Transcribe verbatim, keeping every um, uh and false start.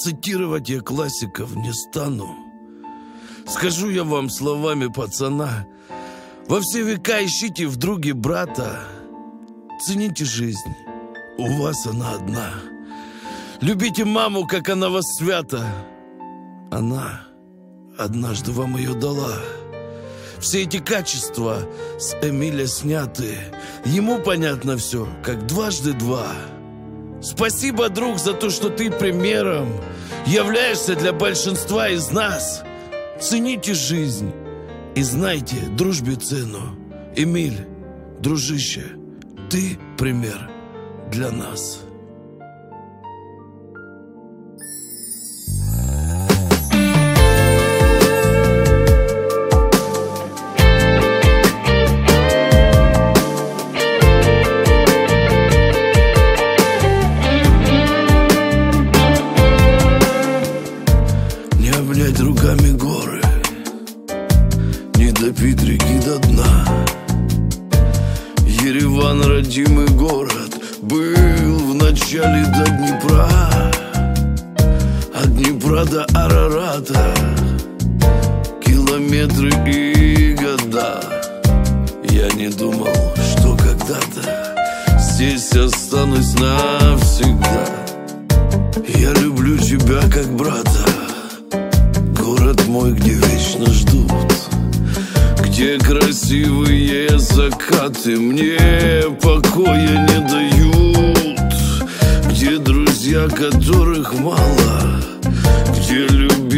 цитировать я классиков не стану. Скажу я вам словами пацана: во все века ищите в друге брата. Цените жизнь, у вас она одна. Любите маму, как она вас свята. Она однажды вам ее дала. Все эти качества с Эмиля сняты. Ему понятно все, как дважды два. Спасибо, друг, за то, что ты примером являешься для большинства из нас. Цените жизнь и знайте дружбе цену. Эмиль, дружище, ты пример для нас. Руками горы, не допить реки до дна. Ереван, родимый город, был в начале до Днепра. От Днепра до Арарата километры и года. Я не думал, что когда-то здесь останусь навсегда. Я люблю тебя как брата. Город мой, где вечно ждут, где красивые закаты мне покоя не дают, где друзья, которых мало, где любят